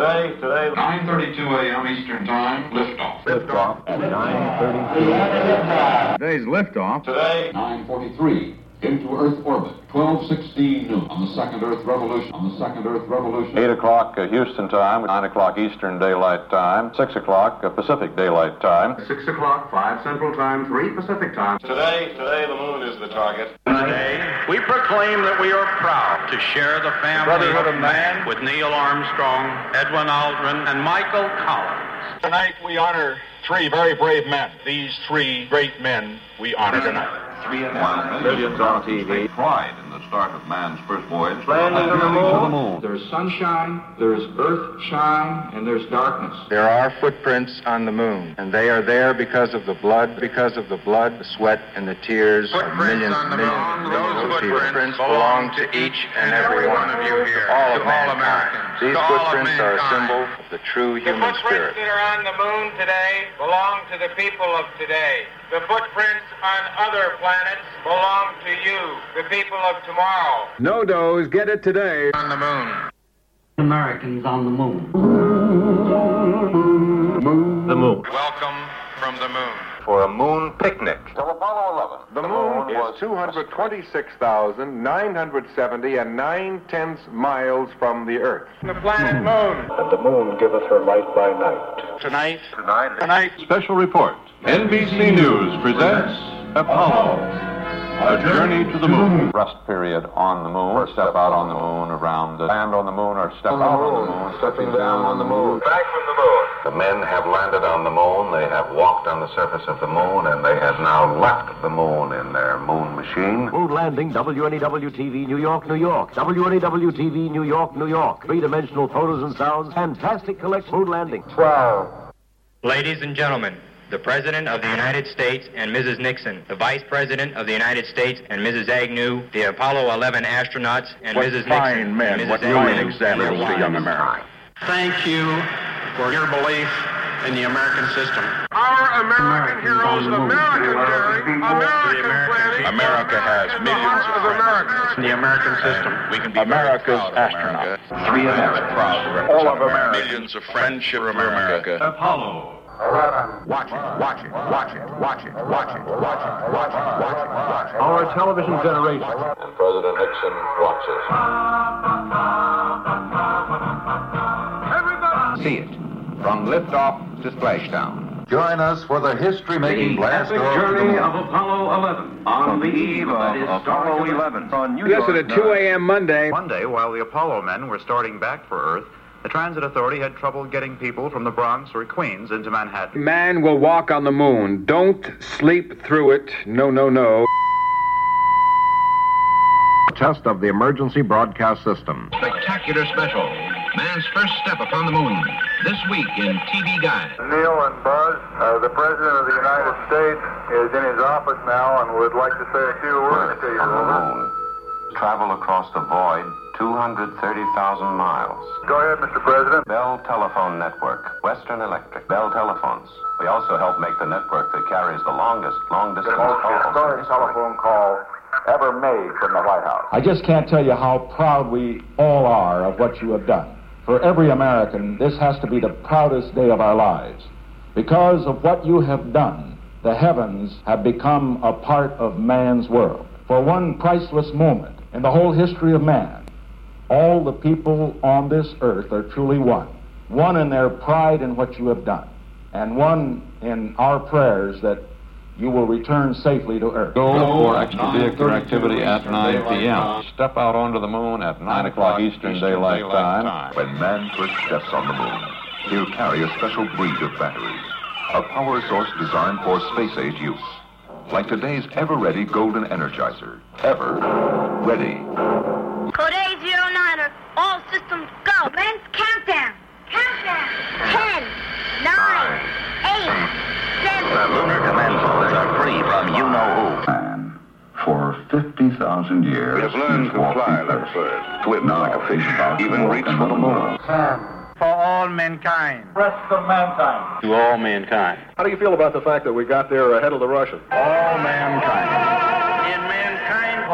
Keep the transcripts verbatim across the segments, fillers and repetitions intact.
Today, today, nine thirty-two a.m. Eastern Time, liftoff. Liftoff at nine thirty-two. Today's liftoff. Today, nine forty-three. Into Earth orbit, twelve sixteen noon on the second Earth revolution, on the second Earth revolution. eight o'clock uh, Houston time, nine o'clock Eastern Daylight Time, six o'clock uh, Pacific Daylight Time. six o'clock, five Central Time, three Pacific Time. Today, today the moon is the target. Today, we proclaim that we are proud to share the family Brotherhood of of man man with Neil Armstrong, Edwin Aldrin, and Michael Collins. Tonight we honor three very brave men. These three great men we honor tonight. Three and one millions on T V. Pride in the start of man's first voyage. Landing on the moon. the moon. There's sunshine, there's earth shine, and there's darkness. There are footprints on the moon, and they are there because of the blood, because of the blood, the sweat, and the tears of millions, on the millions, moon. millions Those of people. footprints belong to each and every one of you here. all To of all mankind. Americans. These To all of footprints are a mankind. symbol of the true The human footprints spirit. that are on the moon today belong to the people of today. The footprints on other planets belong to you, the people of tomorrow. No dose, get it today. On the moon. Americans on the moon. The moon. Welcome from the moon. For a moon picnic. Till Apollo eleven. The moon is two hundred twenty-six thousand nine hundred seventy and nine-tenths miles from the Earth. The planet moon. And the moon giveth her light by night. Tonight, Tonight, tonight, Special report. N B C News presents Apollo, a journey to the moon. Rust period on the moon, or step out on the moon, around the land on the moon, or step out on the moon, stepping down on the moon. Back from the moon. The men have landed on the moon, they have walked on the surface of the moon, and they have now left the moon in their moon machine. Moon landing, W N E W T V, New York, New York. W N E W T V, New York, New York. Three-dimensional photos and sounds. Fantastic collection. Moon landing. Twelve. Ladies and gentlemen, the President of the United States and Missus Nixon, the Vice President of the United States and Missus Agnew, the Apollo eleven astronauts and what Missus fine Nixon, men, and Missus what Agnew, fine and examples their to young wives. America. Thank you for your belief in the American system. Our American heroes, American daring, American planning. America has millions of Americans. The American system. We can be America's very proud of America. astronauts. Three America. Proud to represent All of America. Millions of friendship for America. Apollo. Watch it, watch it, watch it, watch it, watch it, watch it, watch it, watch it, watch it. Our television generation. And President Nixon watches. See it. From liftoff to splashdown. Join us for the history-making blast epic off journey the of moon. Apollo eleven. On the eve of Apollo eleven. On New Yes, at a two a.m. Monday. Monday, while the Apollo men were starting back for Earth, the Transit Authority had trouble getting people from the Bronx or Queens into Manhattan. Man will walk on the moon. Don't sleep through it. No, no, no. Test of the emergency broadcast system. Spectacular special. Man's first step upon the moon. This week in T V Guide. Neil and Buzz, uh, the President of the United States is in his office now and would like to say a few words to you. On the moon. Travel across the void two hundred thirty thousand miles. Go ahead, Mister President. Bell Telephone Network, Western Electric, Bell Telephones. We also help make the network that carries the longest long-distance The most calls. historic telephone call ever made from the White House. I just can't tell you how proud we all are of what you have done. For every American, this has to be the proudest day of our lives. Because of what you have done, the heavens have become a part of man's world. For one priceless moment in the whole history of man, all the people on this earth are truly one. One in their pride in what you have done, and one in our prayers that you will return safely to Earth. Go for extravehicular activity at nine p.m. Step out onto the moon at nine o'clock Eastern Daylight Time. When man first steps on the moon, he'll carry a special breed of batteries, a power source designed for space-age use. Like today's ever-ready Golden Energizer. Ever ready. Code A zero niner, all systems go. Men's countdown. Countdown. Ten, nine, eight, seven. The lunar command posts are free from you-know-who. Man, for fifty thousand years, We have learned to fly like birds, swim like a fish, even reach for the moon. For all mankind. Rest of mankind. To all mankind. How do you feel about the fact that we got there ahead of the Russians? All mankind. In mankind,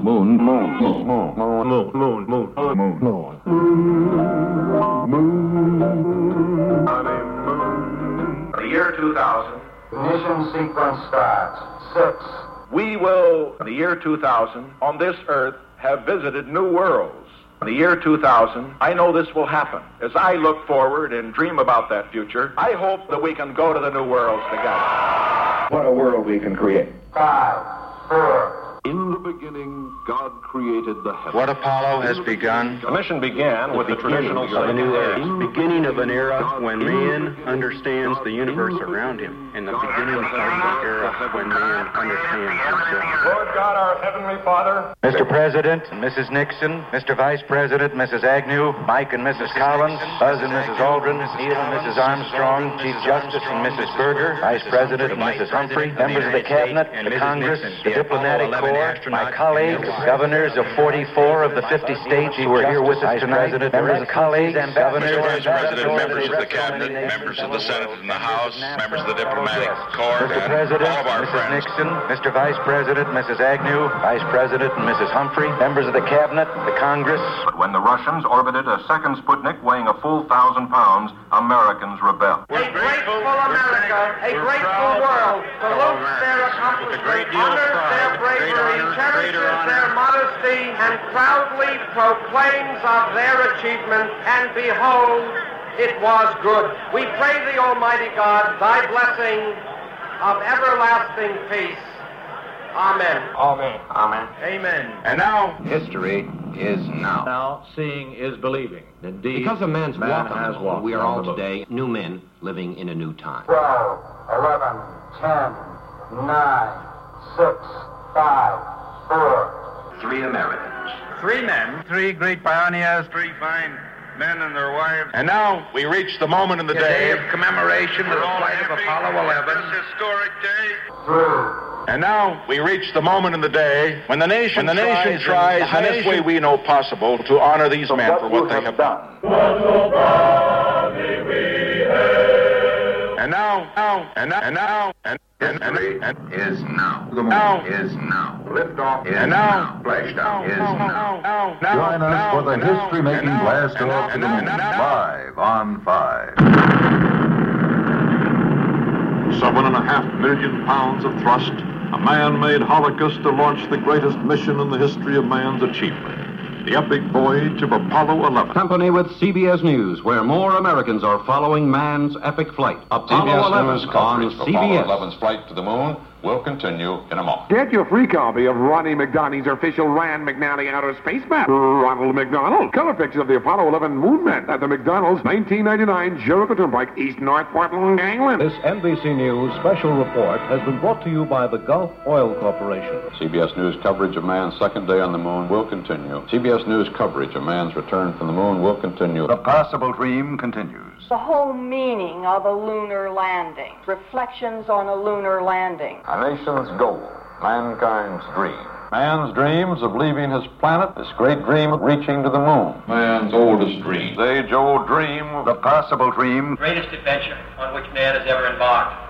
Moon. Moon. Moon. Moon. Moon. Moon. Moon. Moon. Moon. Moon. Moon. The year two thousand. Ignition sequence starts. Six. We will, in the year two thousand, on this earth, have visited new worlds. In the year two thousand, I know this will happen. As I look forward and dream about that future, I hope that we can go to the new worlds together. What a world we can create. Five. Four. In the beginning, God created the heavens. What Apollo has begun. The mission began with the traditional of a new era. The beginning of an era when man understands the universe around him, and the beginning of the era when man understands himself. Lord God, our Heavenly Father. Mister President, Missus Nixon, Mister Vice President, Missus Agnew, Mike and Missus Collins, Buzz and Missus Aldrin, Neil and Missus Armstrong, Chief Justice and Missus Berger, Vice President and Missus Humphrey, members of the Cabinet, the Congress, the diplomatic corps, my colleagues, governors of forty-four of the fifty states who are here with us tonight, members of colleagues, governors, Mister Vice President, members of the Cabinet, members of the Senate and the House, members of the diplomatic corps, Mister and President, all of our Missus friends. Nixon, Mister Vice President, Missus Agnew, Vice President and Missus Humphrey, members of the Cabinet, the Congress. But when the Russians orbited a second Sputnik weighing a full thousand pounds, Americans rebelled. A grateful America, a grateful world, salutes their accomplishment, honors their bravery, cherishes their modesty, and proudly proclaims of their achievement, and behold, it was good. We pray thee, Almighty God, thy blessing of everlasting peace. Amen. Amen. Amen. Amen. And now, history is now. Now, seeing is believing. Indeed, Because of man's man walk on has the moon, walked we are on all the moon. today new men living in a new time. Twelve. Eleven. Ten. Nine. Six. Five. Four. Three Americans. Three men, three great pioneers, three fine men and their wives. and now we reach the moment in the The day day, of commemoration of the flight of Apollo eleven. This historic day. Three. and now we reach the moment in the day when the nation, when the nation tries, in the highest way we know possible, to honor these men for what they have done. And now, now, and now, and now, and and and and Is now. The Now. is now. Liftoff is And now. now. Splashdown is now. now, now, Join us now, for the and now, history-making and now, blast and now, off to and the now, moon, and now. live on five. Seven and a half million pounds of thrust, a man-made holocaust to launch the greatest mission in the history of man's achievement. The epic voyage of Apollo eleven. Company with C B S News, where more Americans are following man's epic flight. Apollo eleven on C B S. eleven's flight to the moon will continue in a moment. Get your free copy of Ronnie McDonough's official Rand McNally Outer Space Map. Ronald McDonald. Color pictures of the Apollo eleven moon men at the McDonald's, nineteen ninety-nine Jericho Turnpike, East North Portland, England. This N B C News special report has been brought to you by the Gulf Oil Corporation. C B S News coverage of man's second day on the moon will continue. C B S News coverage of man's return from the moon will continue. The possible dream continues. The whole meaning of a lunar landing. Reflections on a lunar landing. A nation's goal, mankind's dream. Man's dreams of leaving his planet, this great dream of reaching to the moon. Man's oldest dream, age-old dream. The possible dream. Greatest adventure on which man has ever embarked.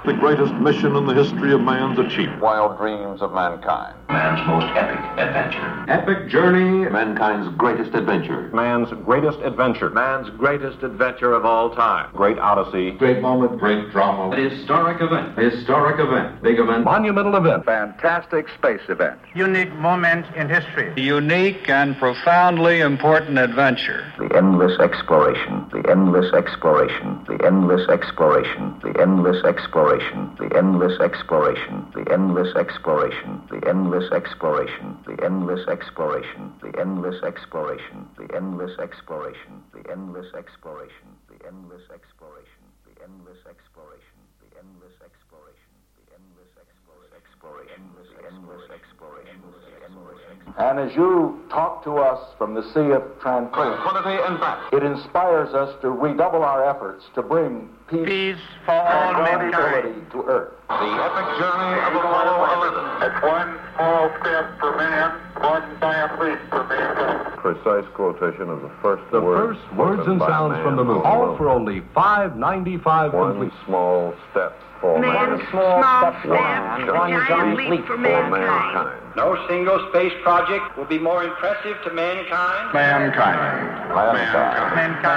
The greatest mission in the history of man's achievement. Wild dreams of mankind. Man's most epic adventure. Epic journey, mankind's greatest adventure. Man's greatest adventure. Man's greatest adventure of all time. Great odyssey. Great moment, great drama. Historic event. Historic event. Big event. Monumental event. Fantastic space event. Unique moment in history. Unique and profoundly important adventure. The endless exploration, the endless exploration, the endless exploration, the endless exploration, the endless exploration, the endless exploration, the endless exploration, the endless exploration, the endless exploration, the endless exploration, the endless exploration, the endless exploration, the endless exploration, the endless exploration, the endless exploration, the endless exploration, the endless exploration. And as you talk to us from the sea of tranquility and back, it inspires us to redouble our efforts to bring peace, peace for all mankind to Earth. The epic journey of Apollo eleven. It's one small step for man, one giant leap for mankind. Precise quotation of the first The words first words and sounds from the moon. All for only five ninety-five One complete. small step for Man, man. small step, One one giant leap for mankind. No single space project will be more impressive to mankind. Mankind. Mankind.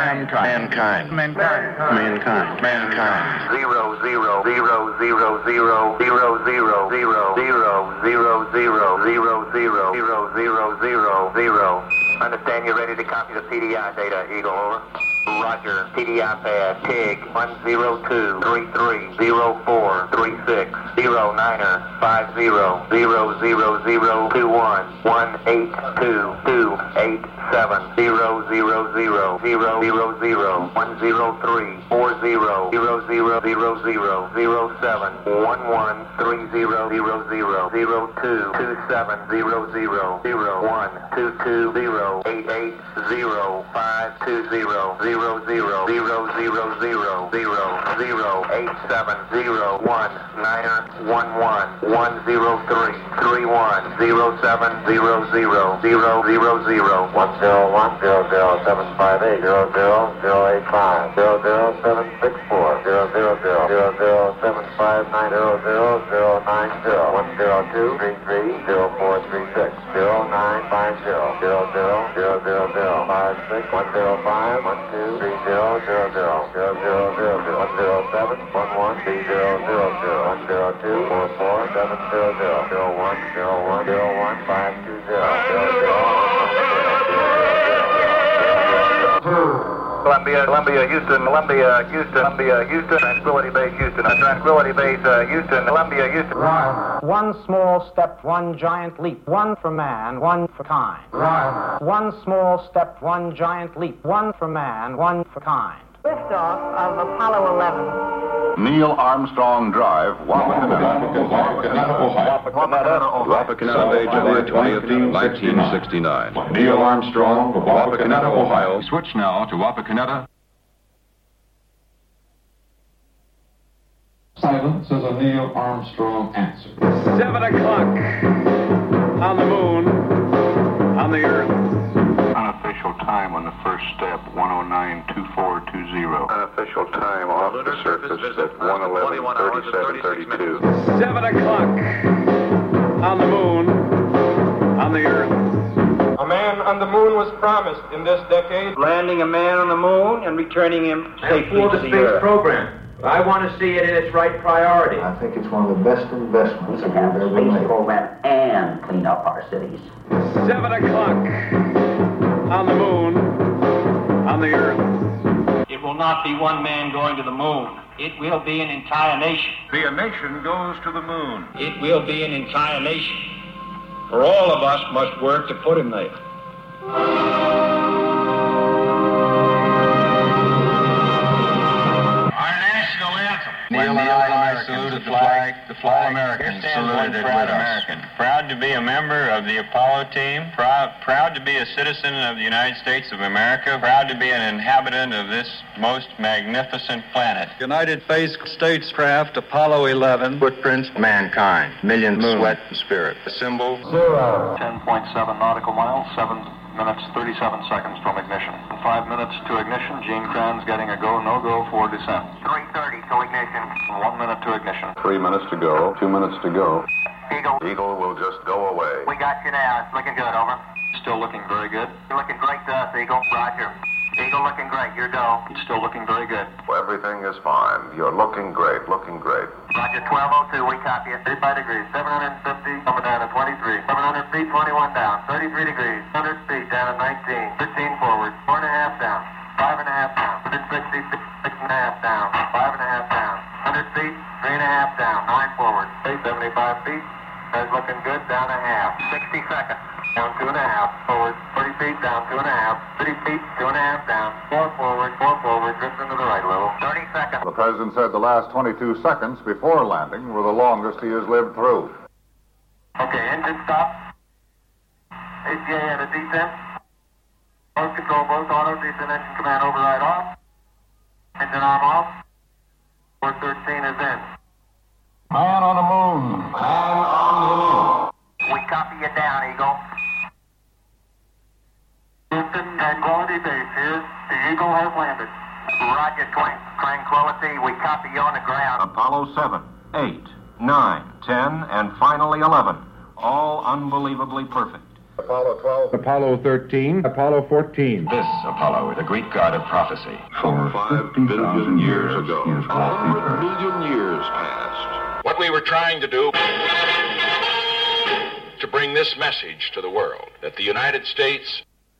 Mankind. Mankind. Mankind. Mankind. Zero, zero, zero, zero, zero, zero, zero, zero, zero, zero, zero, zero, zero, zero, zero, zero, zero. Understand you're ready to copy the P D I data, Eagle, over. Roger. P D I pad, T I G, one zero two three three zero four three six, zero niner, five zero, zero zero zero two one, one eight two two eight seven, zero zero zero, zero zero zero, one zero three four zero, zero zero zero zero, zero seven, one one three zero zero zero, zero two two seven zero zero, zero one two two zero, eight eight zero five two zero, zero zero zero zero zero, zero zero eight seven zero one niner one one one zero three three one zero seven zero zero zero zero zero one zero one zero zero seven five eight zero zero zero eight five zero zero seven six four zero zero zero zero zero seven five nine zero zero zero nine zero one zero two three three zero four three six zero nine five zero zero zero zero zero zero five six one zero five one two three zero zero zero zero zero zero zero one zero seven one one three zero zero zero one zero two four four seven zero zero zero one zero one zero one five two zero zero zero Columbia, Columbia, Houston, Columbia, Houston, Columbia, Houston, Tranquility Base, Houston, uh, Tranquility Base, uh, Houston, Columbia, Houston. One. One small step, one giant leap. One for man, one for kind. One. One small step, one giant leap. One for man, one for kind. Liftoff of Apollo eleven. Neil Armstrong Drive, Wapakoneta. Sunday, July twentieth, nineteen sixty-nine. Neil Armstrong, Wapakoneta, Ohio. Switch now to Wapakoneta. Silence is a Neil Armstrong answer. Seven o'clock on the moon, on the earth. Unofficial time on the first step, one oh nine two four two zero. Unofficial time off the surface at one eleven thirty-seven thirty-two. Seven o'clock on the moon, on the earth. A man on the moon was promised in this decade. Landing a man on the moon and returning him safely to the earth. Program. I want to see it in its right priority. I think it's one of the best investments We can have a space program and clean up our cities. Seven o'clock on the moon, on the earth. It will not be one man going to the moon. It will be an entire nation. The nation goes to the moon. It will be an entire nation. For all of us must work to put him there. Neil and I salute the flag. The flag. All Americans saluted it with American. Proud to be a member of the Apollo team. Proud, proud to be a citizen of the United States of America. Proud to be an inhabitant of this most magnificent planet. United States craft Apollo eleven. Footprints, mankind. Million sweat and spirit. The symbol. Zero. ten point seven nautical miles, seven minutes, thirty-seven seconds from ignition. Five minutes to ignition. Gene Kranz getting a go, no-go for descent. three thirty to ignition. One minute to ignition. Three minutes to go. Two minutes to go. Eagle. Eagle will just go away. We got you now. It's looking good, over. Still looking very good. You're looking great to us, Eagle. Roger. Eagle looking great. You're dough. It's still looking very good. Everything is fine. You're looking great, looking great. Roger, twelve oh two, we copy it. thirty-five degrees, seven hundred fifty, coming down to twenty-three. seven hundred feet, twenty-one down. thirty-three degrees, one hundred feet, down to nineteen. fifteen forward, four and a half down. five and a half down. one hundred sixty, six and a half down. five and a half down. one hundred feet, three and a half down. nine forward. seventy-five feet, that's looking good, down a half. sixty seconds. Down two and a half, forward, thirty feet, down two and a half, thirty feet, two and a half down, four forward, four forward, drifting to the right a little, thirty seconds. The President said the last twenty-two seconds before landing were the longest he has lived through. Okay, engine stop. A T A at a descent. Both control, both auto, descent engine command override off. Engine arm off. four thirteen is in. Man on the moon. Man on the moon. We copy you down, Eagle. Houston, Tranquility Base here. The Eagle has landed. Roger, Twink. Tranquility, we copy you on the ground. Apollo seven, eight, nine, ten, and finally eleven. All unbelievably perfect. Apollo twelve. Apollo thirteen. Apollo fourteen. This Apollo, the Greek god of prophecy. For five billion years ago. One hundred million years passed. What we were trying to do to bring this message to the world, that the United States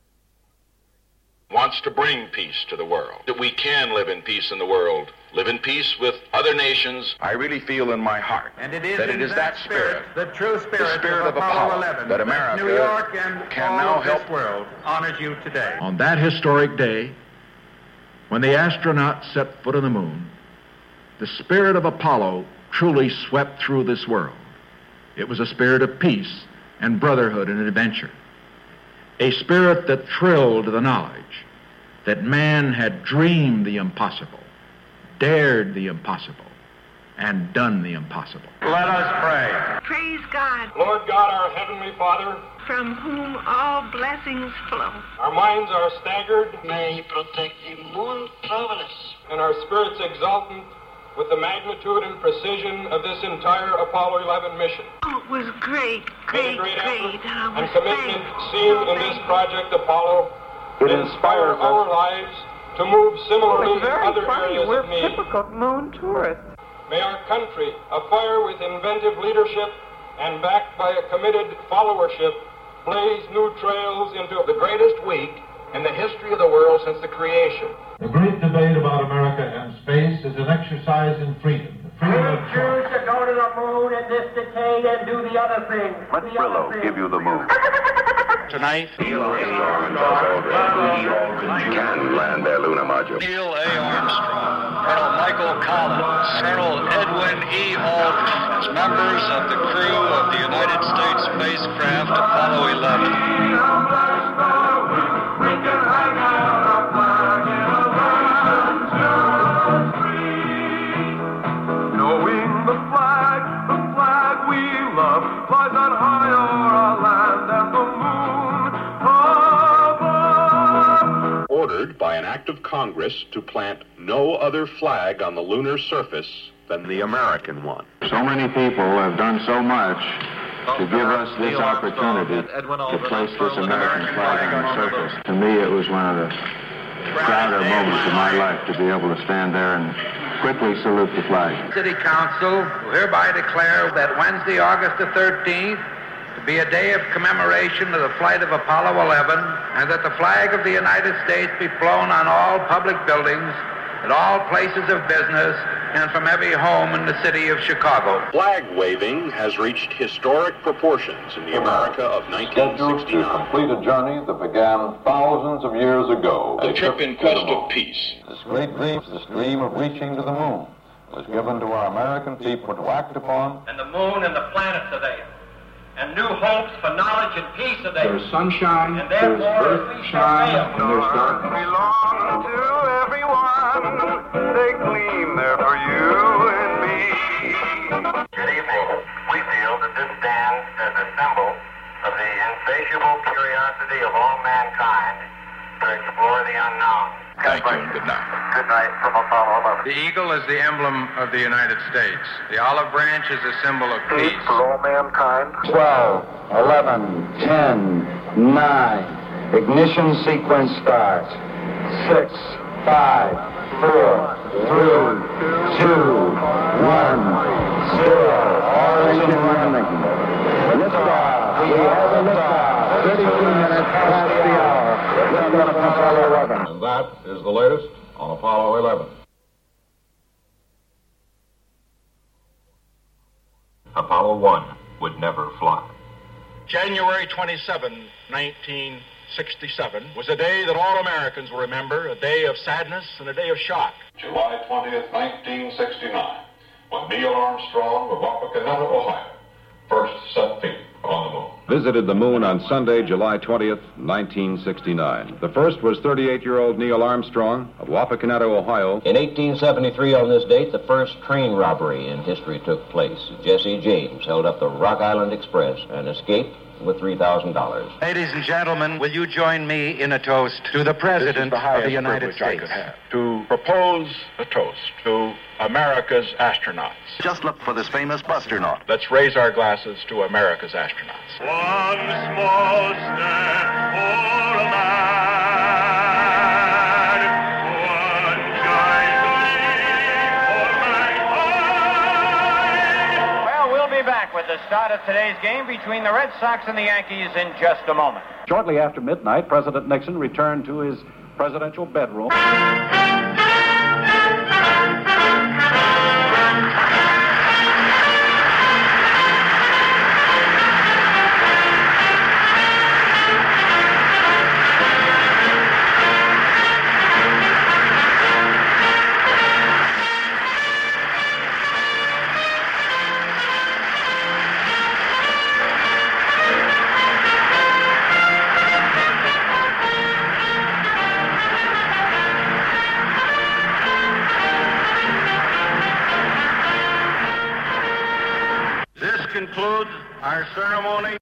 wants to bring peace to the world, that we can live in peace in the world, live in peace with other nations. I really feel in my heart And it is that it is that spirit, the true spirit, the spirit of of Apollo Apollo, eleven, that America New York and can all now of help this world honors you today. On that historic day, when the astronauts set foot on the moon, the spirit of Apollo truly swept through this world. It was a spirit of peace and brotherhood and adventure. A spirit that thrilled to the knowledge that man had dreamed the impossible, dared the impossible, and done the impossible. Let us pray. Praise God, Lord God, our Heavenly Father, from whom all blessings flow. our minds are staggered, May He protect the moon travelers. and our spirits exultant with the magnitude and precision of this entire Apollo eleven mission. Oh, it was great, May the great, great great. effort I and was commitment thankful. seen in this project Apollo It inspire inspires our us. lives to move similarly in It's very other funny. areas We're of need. typical moon tourists. May our country, afire with inventive leadership and backed by a committed followership, blaze new trails into the greatest week in the history of the world since the creation. The great debate about America and space is an exercise in freedom. The freedom of choose to go to the moon in this decade and do the other thing. Let Brillo give you the moon. Tonight, Neil Armstrong and Buzz Aldrin can land their lunar module. Neil A. Armstrong, Colonel Michael Collins, Colonel Edwin E. Aldrin, as members of the crew of the United States spacecraft Apollo eleven. Knowing the flag, the flag we love, flies on high o'er our land and the moon above. Ordered by an act of Congress to plant no other flag on the lunar surface than the American one. So many people have done so much to give us this opportunity to place this American flag on the surface. To me, it was one of the prouder moments of my life to be able to stand there and quickly salute the flag. City Council hereby declare that Wednesday, August the thirteenth, to be a day of commemoration of the flight of Apollo eleven, and that the flag of the United States be flown on all public buildings, at all places of business, and from every home in the city of Chicago. Flag waving has reached historic proportions in the America of nineteen sixty-nine. To complete a journey that began thousands of years ago. A trip in quest of peace. This great dream, this dream of reaching to the moon, was given to our American people to act upon. And the moon and the planets are there. And new hopes for knowledge and peace are there. There's sunshine, And there's therefore, birth, we shall shine, sail. and there's darkness. Belong to everyone. They gleam there for you and me. Good evening. We feel that this stands as a symbol of the insatiable curiosity of all mankind Thank you and good night. Good night from Apollo eleven. The eagle is the emblem of the United States. The olive branch is a symbol of peace. For all mankind. twelve, eleven, ten, nine. Ignition sequence starts. Six, five, four, three, two, one, zero. All engine running. Liftoff. We have a liftoff. thirty-two minutes past the hour. Liftoff of Apollo eleven. And that is the latest on Apollo eleven. Apollo one would never fly. January twenty-seventh, nineteen sixty-seven was a day that all Americans will remember, a day of sadness and a day of shock. July twentieth, nineteen sixty-nine, when Neil Armstrong of Wapakoneta, Ohio, first set feet on the moon. Visited the moon on Sunday, July twentieth, nineteen sixty-nine. The first was thirty-eight-year-old Neil Armstrong of Wapakoneta, Ohio. In eighteen seventy-three, on this date, the first train robbery in history took place. Jesse James held up the Rock Island Express and escaped with three thousand dollars. Ladies and gentlemen, will you join me in a toast to the President the of the United privilege States? I could have, to propose a toast to America's astronauts. Just look for this famous Buster Knot. Let's raise our glasses to America's astronauts. One small step for a man, one giant leap for mankind. Well, we'll be back with the start of today's game between the Red Sox and the Yankees in just a moment. Shortly after midnight, President Nixon returned to his presidential bedroom. This concludes our ceremony.